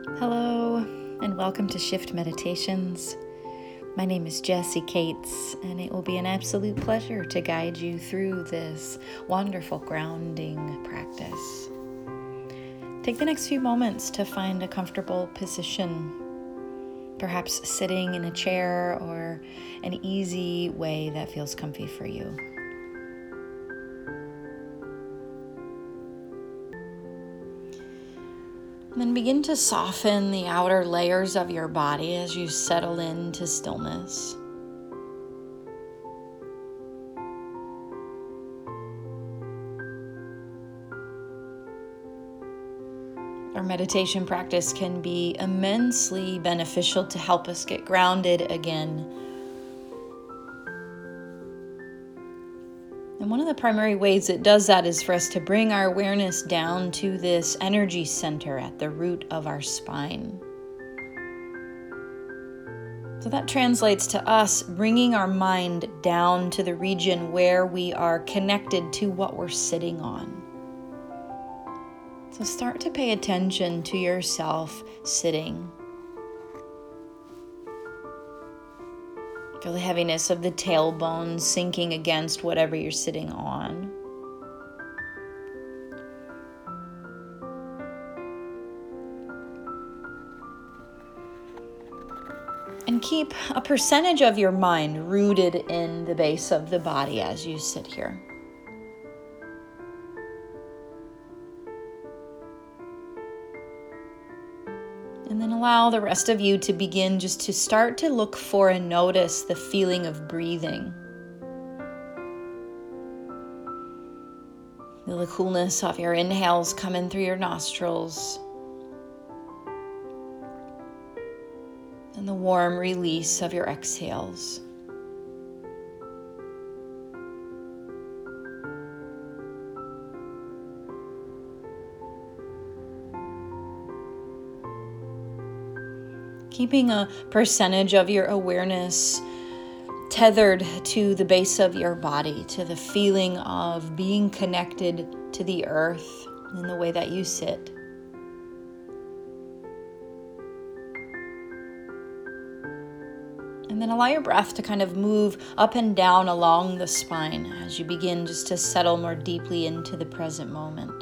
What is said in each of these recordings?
Hello, and welcome to Shift Meditations. My name is Jessie Cates, and it will be an absolute pleasure to guide you through this wonderful grounding practice. Take the next few moments to find a comfortable position, perhaps sitting in a chair or an easy way that feels comfy for you. And then begin to soften the outer layers of your body as you settle into stillness. Our meditation practice can be immensely beneficial to help us get grounded again. And one of the primary ways it does that is for us to bring our awareness down to this energy center at the root of our spine. So that translates to us bringing our mind down to the region where we are connected to what we're sitting on. So start to pay attention to yourself sitting. Feel the heaviness of the tailbone sinking against whatever you're sitting on. And keep a percentage of your mind rooted in the base of the body as you sit here. And then allow the rest of you to begin just to start to look for and notice the feeling of breathing. Feel the coolness of your inhales coming through your nostrils. And the warm release of your exhales. Keeping a percentage of your awareness tethered to the base of your body, to the feeling of being connected to the earth in the way that you sit. And then allow your breath to kind of move up and down along the spine as you begin just to settle more deeply into the present moment.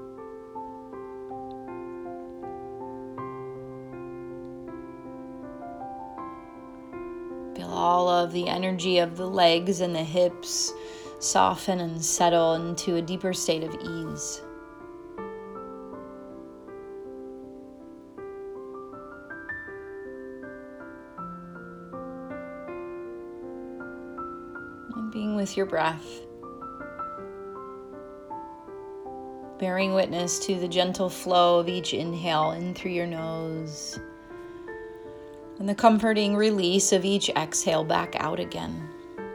Feel all of the energy of the legs and the hips soften and settle into a deeper state of ease. And being with your breath, bearing witness to the gentle flow of each inhale in through your nose, and the comforting release of each exhale back out again.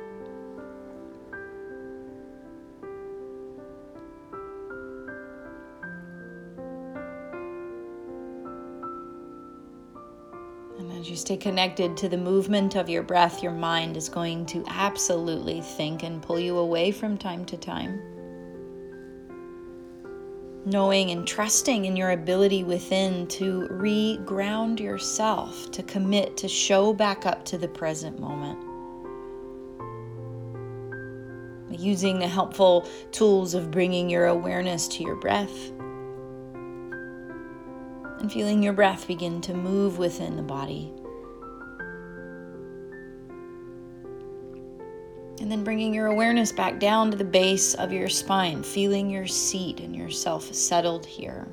And as you stay connected to the movement of your breath, your mind is going to absolutely think and pull you away from time to time. Knowing and trusting in your ability within to re-ground yourself, to commit, to show back up to the present moment. Using the helpful tools of bringing your awareness to your breath and feeling your breath begin to move within the body. And then bringing your awareness back down to the base of your spine, feeling your seat and yourself settled here.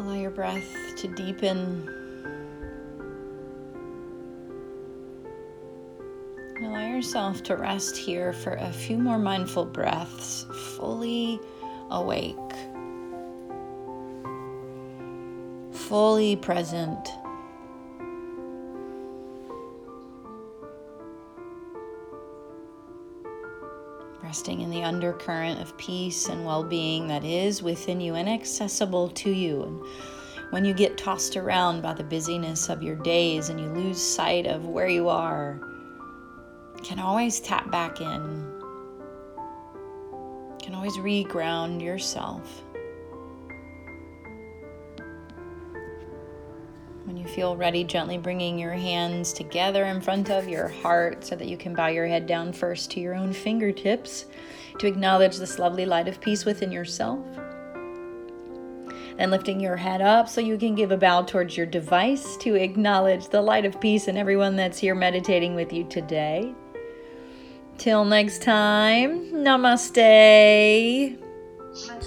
Allow your breath to deepen. Allow yourself to rest here for a few more mindful breaths, fully awake, fully present. Resting in the undercurrent of peace and well-being that is within you and accessible to you. And when you get tossed around by the busyness of your days and you lose sight of where you are, you can always tap back in. You can always reground yourself. When you feel ready, gently bringing your hands together in front of your heart so that you can bow your head down first to your own fingertips to acknowledge this lovely light of peace within yourself. Then lifting your head up so you can give a bow towards your device to acknowledge the light of peace in everyone that's here meditating with you today. Till next time, namaste.